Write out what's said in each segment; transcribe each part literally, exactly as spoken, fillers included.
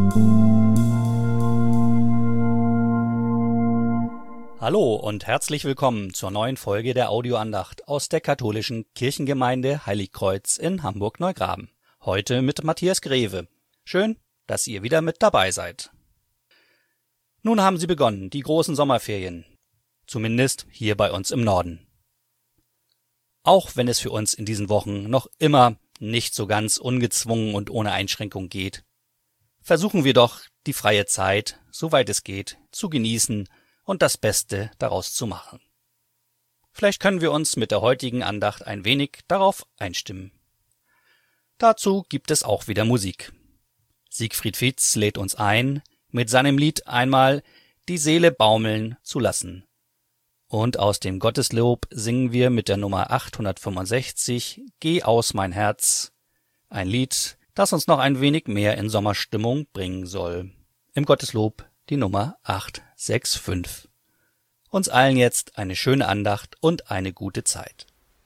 Hallo und herzlich willkommen zur neuen Folge der Audioandacht aus der katholischen Kirchengemeinde Heiligkreuz in Hamburg-Neugraben. Heute mit Matthias Greve. Schön, dass ihr wieder mit dabei seid. Nun haben sie begonnen, die großen Sommerferien. Zumindest hier bei uns im Norden. Auch wenn es für uns in diesen Wochen noch immer nicht so ganz ungezwungen und ohne Einschränkung geht, versuchen wir doch, die freie Zeit, soweit es geht, zu genießen und das Beste daraus zu machen. Vielleicht können wir uns mit der heutigen Andacht ein wenig darauf einstimmen. Dazu gibt es auch wieder Musik. Siegfried Fietz lädt uns ein, mit seinem Lied einmal die Seele baumeln zu lassen. Und aus dem Gotteslob singen wir mit der Nummer achthundertfünfundsechzig Geh aus mein Herz, ein Lied, das uns noch ein wenig mehr in Sommerstimmung bringen soll. Im Gotteslob die Nummer achthundertfünfundsechzig. Uns allen jetzt eine schöne Andacht und eine gute Zeit.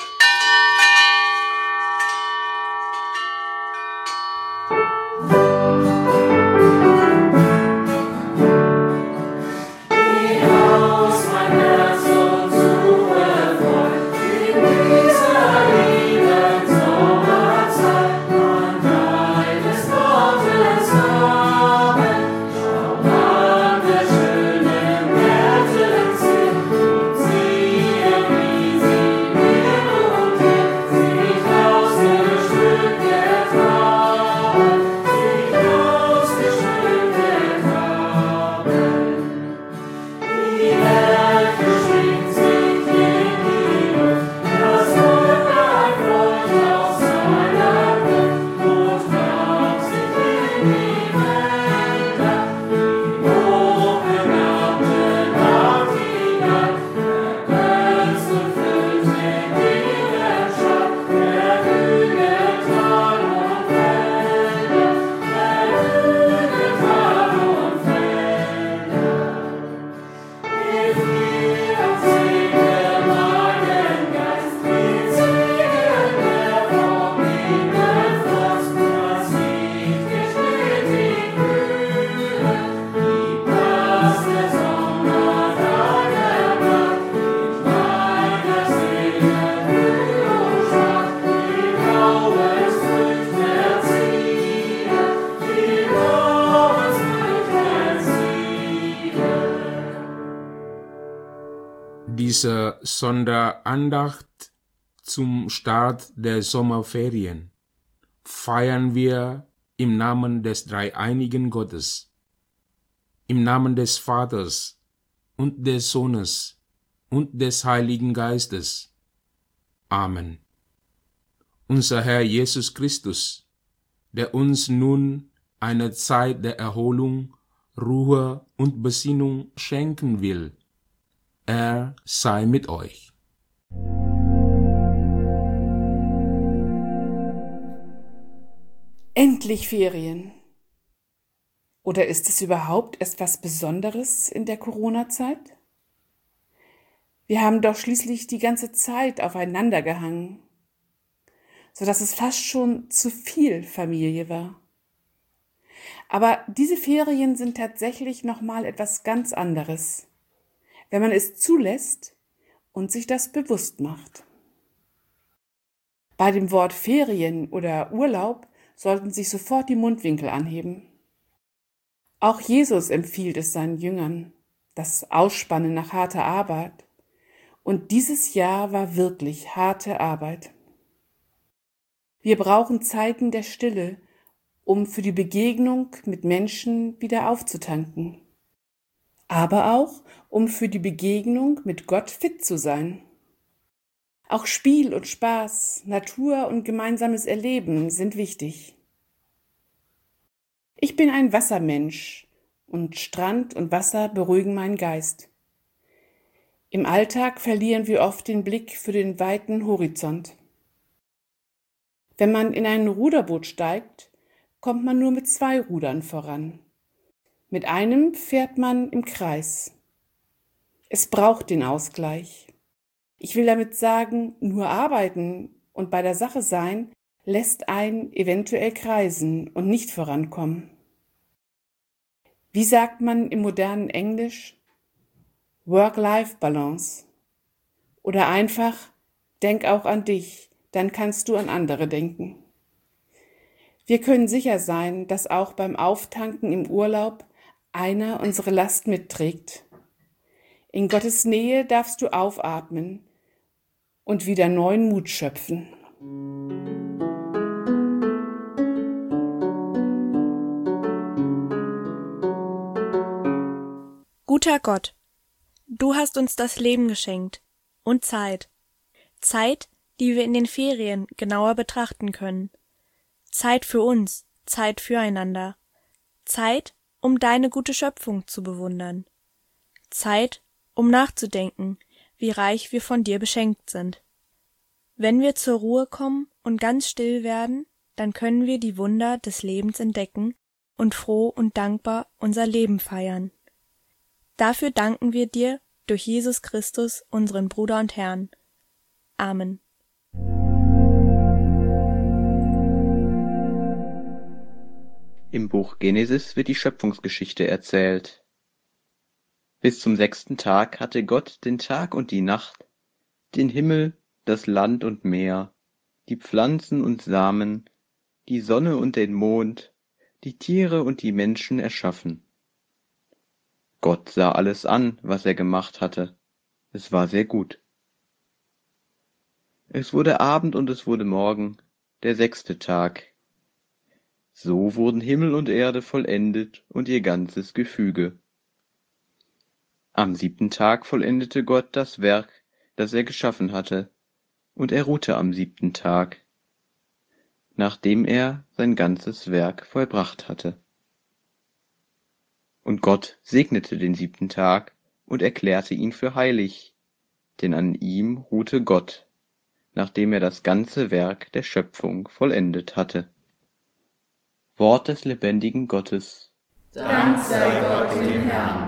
Diese Sonderandacht zum Start der Sommerferien feiern wir im Namen des dreieinigen Gottes, im Namen des Vaters und des Sohnes und des Heiligen Geistes. Amen. Unser Herr Jesus Christus, der uns nun eine Zeit der Erholung, Ruhe und Besinnung schenken will, er sei mit euch. Endlich Ferien. Oder ist es überhaupt etwas Besonderes in der Corona-Zeit? Wir haben doch schließlich die ganze Zeit aufeinander gehangen, sodass es fast schon zu viel Familie war. Aber diese Ferien sind tatsächlich nochmal etwas ganz anderes, wenn man es zulässt und sich das bewusst macht. Bei dem Wort Ferien oder Urlaub sollten sich sofort die Mundwinkel anheben. Auch Jesus empfiehlt es seinen Jüngern, das Ausspannen nach harter Arbeit. Und dieses Jahr war wirklich harte Arbeit. Wir brauchen Zeiten der Stille, um für die Begegnung mit Menschen wieder aufzutanken. Aber auch, um für die Begegnung mit Gott fit zu sein. Auch Spiel und Spaß, Natur und gemeinsames Erleben sind wichtig. Ich bin ein Wassermensch und Strand und Wasser beruhigen meinen Geist. Im Alltag verlieren wir oft den Blick für den weiten Horizont. Wenn man in ein Ruderboot steigt, kommt man nur mit zwei Rudern voran. Mit einem fährt man im Kreis. Es braucht den Ausgleich. Ich will damit sagen, nur arbeiten und bei der Sache sein, lässt einen eventuell kreisen und nicht vorankommen. Wie sagt man im modernen Englisch? Work-Life-Balance. Oder einfach, denk auch an dich, dann kannst du an andere denken. Wir können sicher sein, dass auch beim Auftanken im Urlaub einer unsere Last mitträgt. In Gottes Nähe darfst du aufatmen und wieder neuen Mut schöpfen. Guter Gott, du hast uns das Leben geschenkt und Zeit. Zeit, die wir in den Ferien genauer betrachten können. Zeit für uns, Zeit füreinander. Zeit, um deine gute Schöpfung zu bewundern. Zeit, um nachzudenken, wie reich wir von dir beschenkt sind. Wenn wir zur Ruhe kommen und ganz still werden, dann können wir die Wunder des Lebens entdecken und froh und dankbar unser Leben feiern. Dafür danken wir dir durch Jesus Christus, unseren Bruder und Herrn. Amen. Im Buch Genesis wird die Schöpfungsgeschichte erzählt. Bis zum sechsten Tag hatte Gott den Tag und die Nacht, den Himmel, das Land und Meer, die Pflanzen und Samen, die Sonne und den Mond, die Tiere und die Menschen erschaffen. Gott sah alles an, was er gemacht hatte. Es war sehr gut. Es wurde Abend und es wurde Morgen, der sechste Tag. So wurden Himmel und Erde vollendet und ihr ganzes Gefüge. Am siebten Tag vollendete Gott das Werk, das er geschaffen hatte, und er ruhte am siebten Tag, nachdem er sein ganzes Werk vollbracht hatte. Und Gott segnete den siebten Tag und erklärte ihn für heilig, denn an ihm ruhte Gott, nachdem er das ganze Werk der Schöpfung vollendet hatte. Wort des lebendigen Gottes. Dank sei Gott dem Herrn.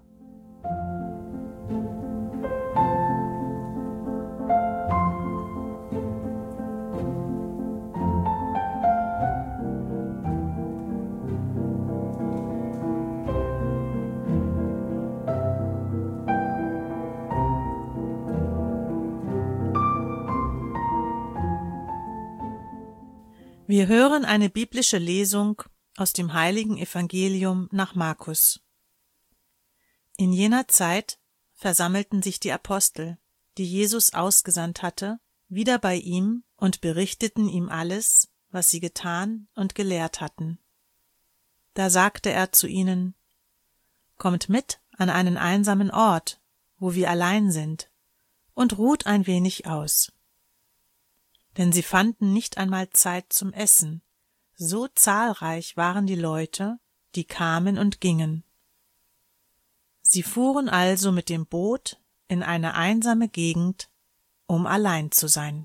Wir hören eine biblische Lesung aus dem heiligen Evangelium nach Markus. In jener Zeit versammelten sich die Apostel, die Jesus ausgesandt hatte, wieder bei ihm und berichteten ihm alles, was sie getan und gelehrt hatten. Da sagte er zu ihnen: Kommt mit an einen einsamen Ort, wo wir allein sind, und ruht ein wenig aus. Denn sie fanden nicht einmal Zeit zum Essen, so zahlreich waren die Leute, die kamen und gingen. Sie fuhren also mit dem Boot in eine einsame Gegend, um allein zu sein.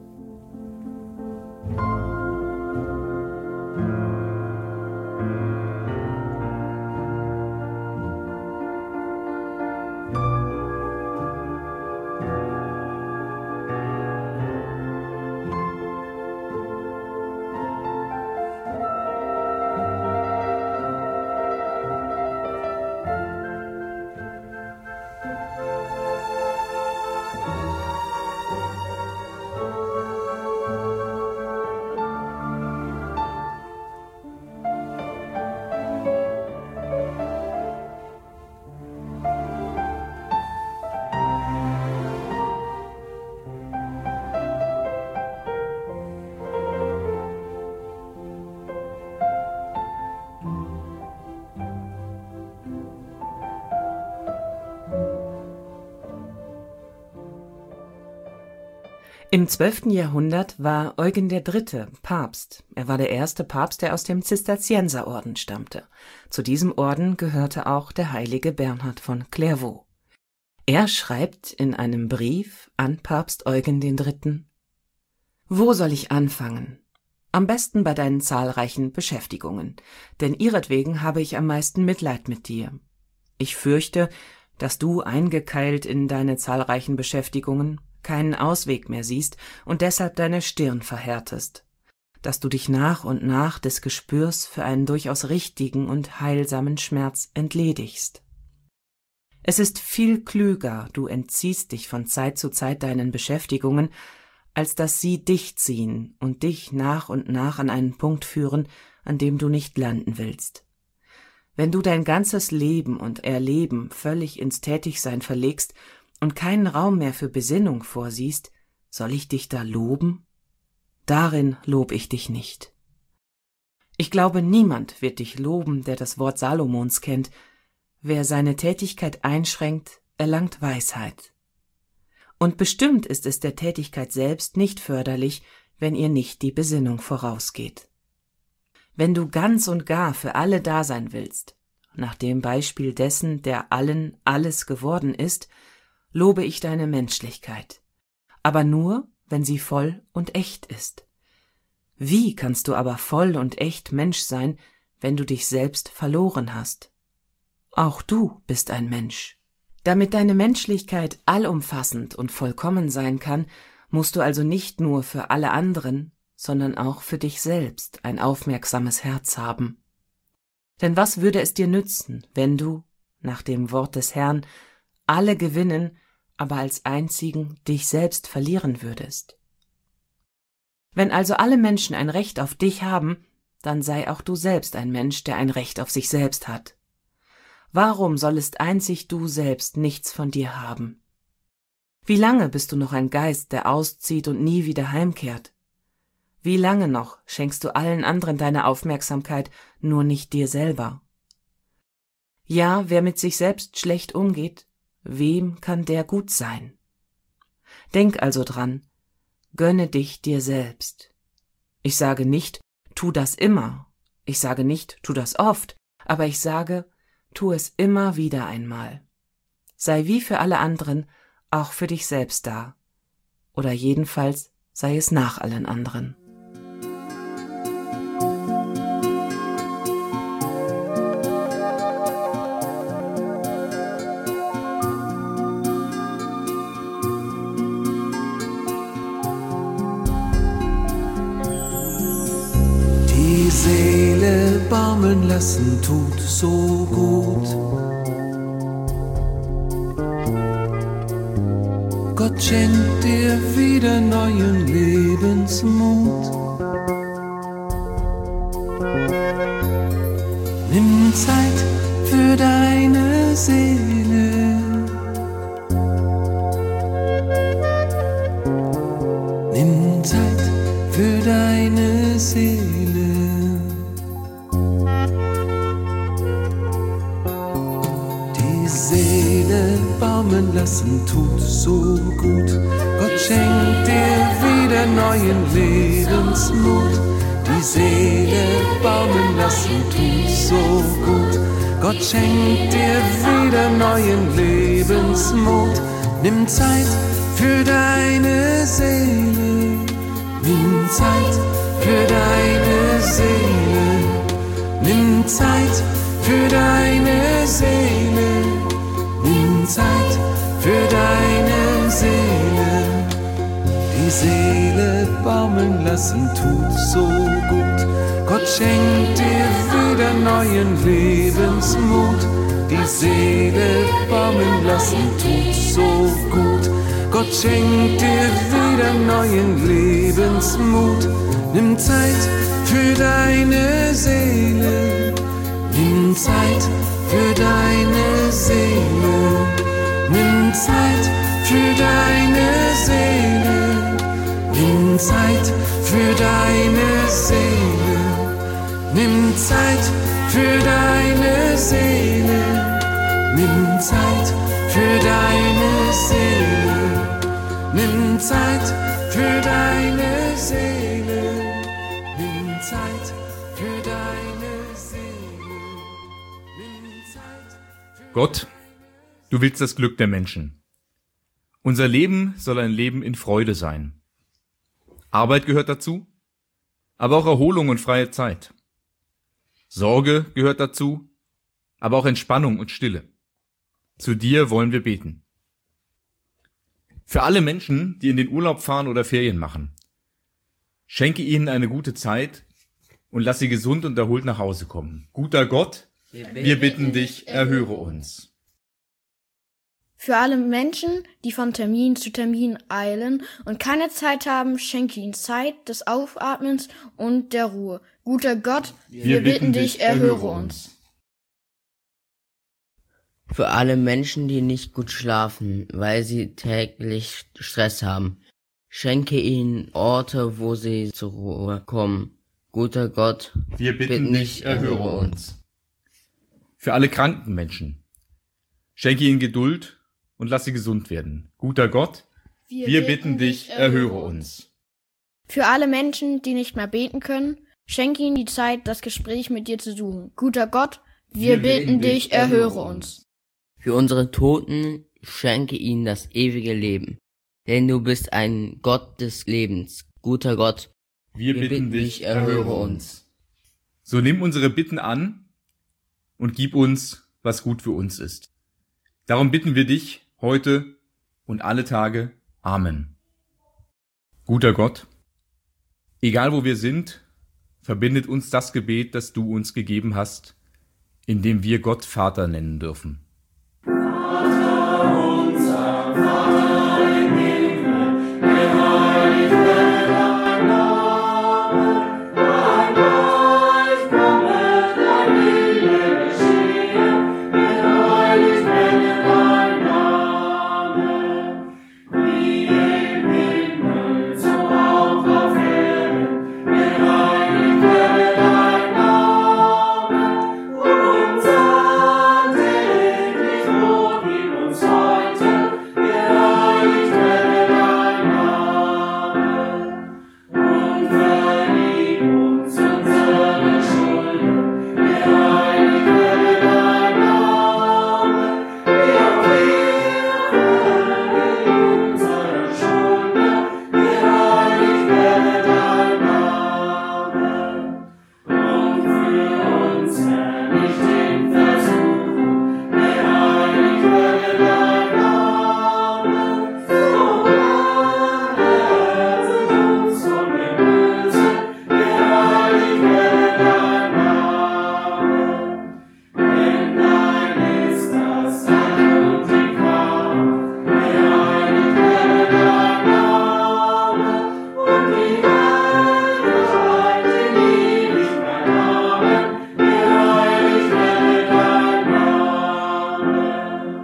Im zwölften Jahrhundert war Eugen der Dritte Papst. Er war der erste Papst, der aus dem Zisterzienserorden stammte. Zu diesem Orden gehörte auch der heilige Bernhard von Clairvaux. Er schreibt in einem Brief an Papst Eugen den Dritten: Wo soll ich anfangen? Am besten bei deinen zahlreichen Beschäftigungen, denn ihretwegen habe ich am meisten Mitleid mit dir. Ich fürchte, dass du, eingekeilt in deine zahlreichen Beschäftigungen, keinen Ausweg mehr siehst und deshalb deine Stirn verhärtest. dass du dich nach und nach des Gespürs für einen durchaus richtigen und heilsamen Schmerz entledigst. Es ist viel klüger, du entziehst dich von Zeit zu Zeit deinen Beschäftigungen, als dass sie dich ziehen und dich nach und nach an einen Punkt führen, an dem du nicht landen willst. Wenn du dein ganzes Leben und Erleben völlig ins Tätigsein verlegst und keinen Raum mehr für Besinnung vorsiehst, soll ich dich da loben? Darin lob ich dich nicht. Ich glaube, niemand wird dich loben, der das Wort Salomons kennt. Wer seine Tätigkeit einschränkt, erlangt Weisheit. Und bestimmt ist es der Tätigkeit selbst nicht förderlich, wenn ihr nicht die Besinnung vorausgeht. Wenn du ganz und gar für alle da sein willst, nach dem Beispiel dessen, der allen alles geworden ist, lobe ich deine Menschlichkeit, aber nur, wenn sie voll und echt ist. Wie kannst du aber voll und echt Mensch sein, wenn du dich selbst verloren hast? Auch du bist ein Mensch. Damit deine Menschlichkeit allumfassend und vollkommen sein kann, musst du also nicht nur für alle anderen, sondern auch für dich selbst ein aufmerksames Herz haben. Denn was würde es dir nützen, wenn du, nach dem Wort des Herrn, alle gewinnen, aber als einzigen dich selbst verlieren würdest? Wenn also alle Menschen ein Recht auf dich haben, dann sei auch du selbst ein Mensch, der ein Recht auf sich selbst hat. Warum sollest einzig du selbst nichts von dir haben? Wie lange bist du noch ein Geist, der auszieht und nie wieder heimkehrt? Wie lange noch schenkst du allen anderen deine Aufmerksamkeit, nur nicht dir selber? Ja, wer mit sich selbst schlecht umgeht, wem kann der gut sein? Denk also dran, gönne dich dir selbst. Ich sage nicht, tu das immer, ich sage nicht, tu das oft, aber ich sage, tu es immer wieder einmal. Sei wie für alle anderen, auch für dich selbst da. Oder jedenfalls sei es nach allen anderen. Die Seele baumeln lassen tut so gut. Gott schenkt dir wieder neuen Lebensmut. Nimm Zeit für deine Seele. Nimm Zeit für deine Seele. Baumeln lassen tut so gut. Gott schenkt dir wieder neuen Lebensmut. Die Seele baumeln lassen tut so gut. Gott schenkt dir wieder neuen Lebensmut. Nimm Zeit für deine Seele. Nimm Zeit für deine Seele. Nimm Zeit für deine Seele. Nimm Zeit für deine Seele. Die Seele baumeln lassen tut so gut. Gott schenkt dir wieder neuen Lebensmut. Die Seele baumeln lassen tut so gut. Gott schenkt dir wieder neuen Lebensmut. Nimm Zeit für deine Seele. Nimm Zeit für deine Seele. Nimm Zeit für deine Seele. Nimm Zeit für deine Seele. Nimm Zeit für deine Seele. Nimm Zeit für deine Seele. Nimm Zeit für deine Seele. Nimm Zeit für deine Seele. Nimm Zeit für Gott, du willst das Glück der Menschen. Unser Leben soll ein Leben in Freude sein. Arbeit gehört dazu, aber auch Erholung und freie Zeit. Sorge gehört dazu, aber auch Entspannung und Stille. Zu dir wollen wir beten. Für alle Menschen, die in den Urlaub fahren oder Ferien machen. Schenke ihnen eine gute Zeit und lass sie gesund und erholt nach Hause kommen. Guter Gott, wir bitten dich, erhöre uns. Für alle Menschen, die von Termin zu Termin eilen und keine Zeit haben, schenke ihnen Zeit des Aufatmens und der Ruhe. Guter Gott, wir, wir bitten dich, erhöre uns. Für alle Menschen, die nicht gut schlafen, weil sie täglich Stress haben, schenke ihnen Orte, wo sie zur Ruhe kommen. Guter Gott, wir bitten, bitten dich, erhöre uns. Für alle kranken Menschen, schenke ihnen Geduld und lass sie gesund werden. Guter Gott, wir, wir bitten dich, erhöre uns. Für alle Menschen, die nicht mehr beten können, schenke ihnen die Zeit, das Gespräch mit dir zu suchen. Guter Gott, wir, wir bitten dich, erhöre uns. Für unsere Toten schenke ihnen das ewige Leben, denn du bist ein Gott des Lebens. Guter Gott, wir, wir bitten, bitten dich, erhöre uns. So nimm unsere Bitten an und gib uns, was gut für uns ist. Darum bitten wir dich, heute und alle Tage. Amen. Guter Gott, egal wo wir sind, verbindet uns das Gebet, das du uns gegeben hast, in dem wir Gott Vater nennen dürfen. Vater unser, Vater im Himmel, geheiligt werde dein Name, dein Reich komme, dein Wille geschehe, geheiligt werde dein Name, wie im Himmel, so auch auf Erden, geheiligt werde dein Name, unser täglich Brot gib uns heute, geheiligt werde dein Name, und vergib uns unsere Schulden, geheiligt werde dein Name, wie auch wir vergeben unseren Schuldnern, geheiligt werde dein Name, und führe uns, Herr, nicht in Versuchung, geheiligt werde dein Name, sondern errettet uns von dem Bösen, geheiligt werde dein Name. Denn dein ist das Reich und die Kraft, geheiligt werde dein Name, und die Herrlichkeit in Ewigkeit. Amen, geheiligt werde dein Name.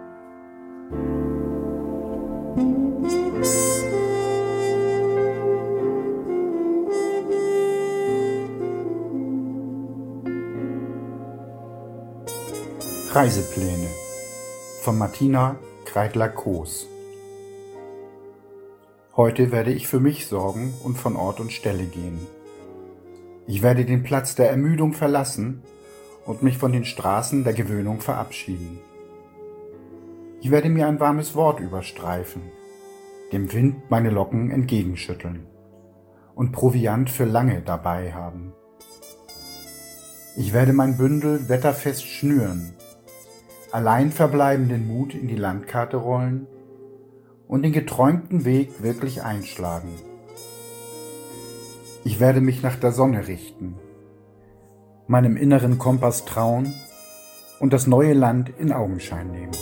Reisepläne von Martina Kreidler-Koos. Heute werde ich für mich sorgen und von Ort und Stelle gehen. Ich werde den Platz der Ermüdung verlassen und mich von den Straßen der Gewöhnung verabschieden. Ich werde mir ein warmes Wort überstreifen, dem Wind meine Locken entgegenschütteln und Proviant für lange dabei haben. Ich werde mein Bündel wetterfest schnüren, allein verbleibenden Mut in die Landkarte rollen und den geträumten Weg wirklich einschlagen. Ich werde mich nach der Sonne richten, meinem inneren Kompass trauen und das neue Land in Augenschein nehmen.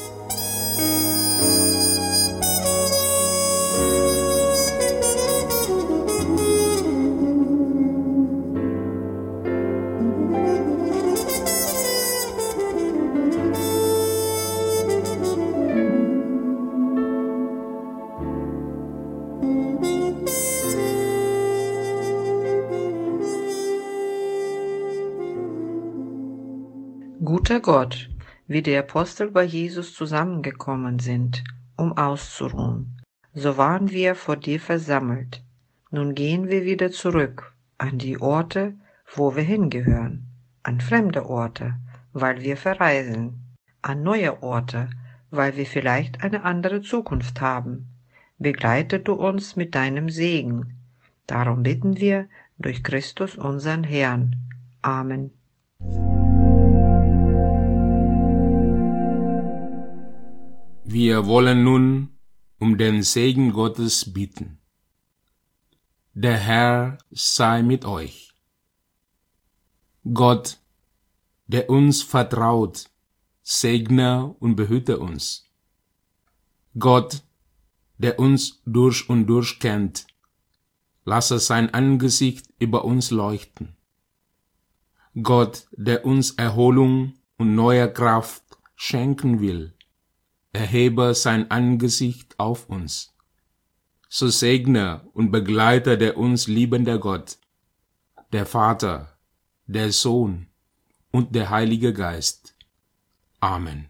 Guter Gott, wie die Apostel bei Jesus zusammengekommen sind, um auszuruhen, so waren wir vor dir versammelt. Nun gehen wir wieder zurück an die Orte, wo wir hingehören, an fremde Orte, weil wir verreisen, an neue Orte, weil wir vielleicht eine andere Zukunft haben. Begleite du uns mit deinem Segen. Darum bitten wir durch Christus unseren Herrn. Amen. Wir wollen nun um den Segen Gottes bitten. Der Herr sei mit euch. Gott, der uns vertraut, segne und behüte uns. Gott, der uns durch und durch kennt, lasse sein Angesicht über uns leuchten. Gott, der uns Erholung und neue Kraft schenken will, erhebe sein Angesicht auf uns. So segne und begleite der uns liebende Gott, der Vater, der Sohn und der Heilige Geist. Amen.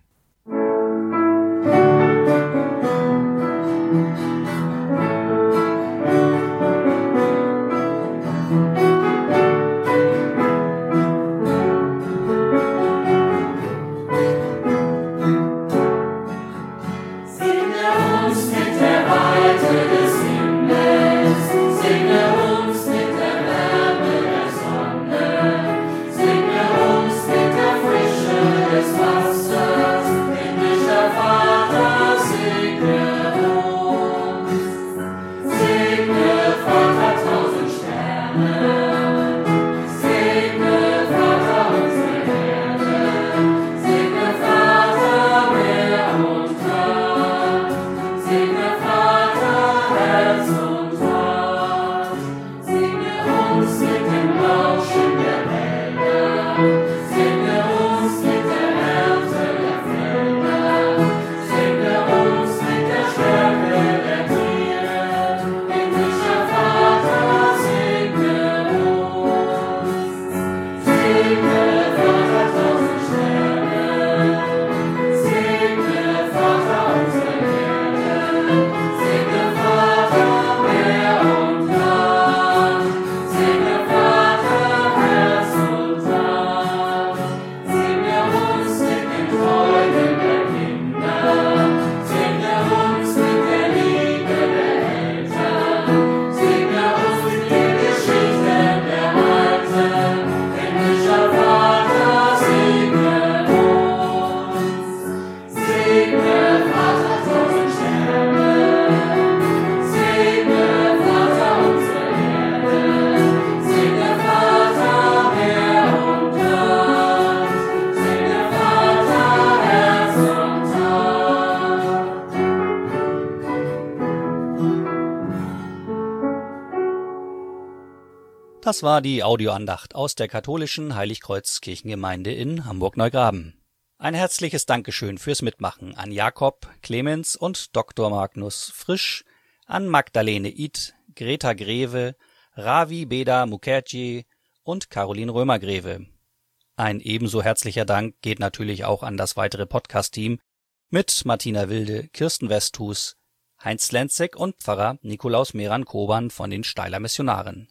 Das war die Audioandacht aus der katholischen Heiligkreuz-Kirchengemeinde in Hamburg-Neugraben. Ein herzliches Dankeschön fürs Mitmachen an Jakob, Clemens und Doktor Magnus Frisch, an Magdalene Id, Greta Greve, Ravi Beda Mukherjee und Caroline Römer-Greve. Ein ebenso herzlicher Dank geht natürlich auch an das weitere Podcast-Team mit Martina Wilde, Kirsten Westhus, Heinz Lenzek und Pfarrer Nikolaus Meran-Koban von den Steiler Missionaren.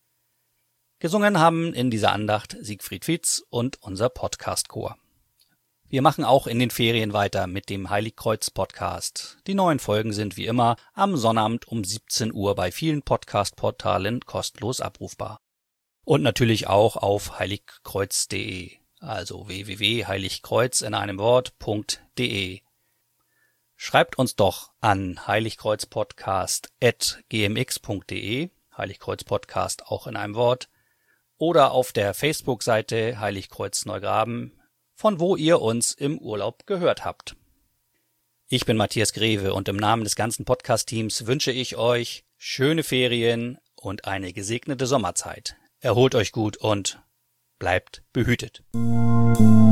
Gesungen haben in dieser Andacht Siegfried Fietz und unser Podcast-Chor. Wir machen auch in den Ferien weiter mit dem Heiligkreuz-Podcast. Die neuen Folgen sind wie immer am Sonnabend um siebzehn Uhr bei vielen Podcast-Portalen kostenlos abrufbar. Und natürlich auch auf heiligkreuz punkt de, also w w w punkt heiligkreuz in einem Wort.de. Schreibt uns doch an heiligkreuzpodcast at gmx punkt de, Heiligkreuz-Podcast auch in einem Wort, oder auf der Facebook-Seite Heiligkreuz Neugraben, von wo ihr uns im Urlaub gehört habt. Ich bin Matthias Greve und im Namen des ganzen Podcast-Teams wünsche ich euch schöne Ferien und eine gesegnete Sommerzeit. Erholt euch gut und bleibt behütet.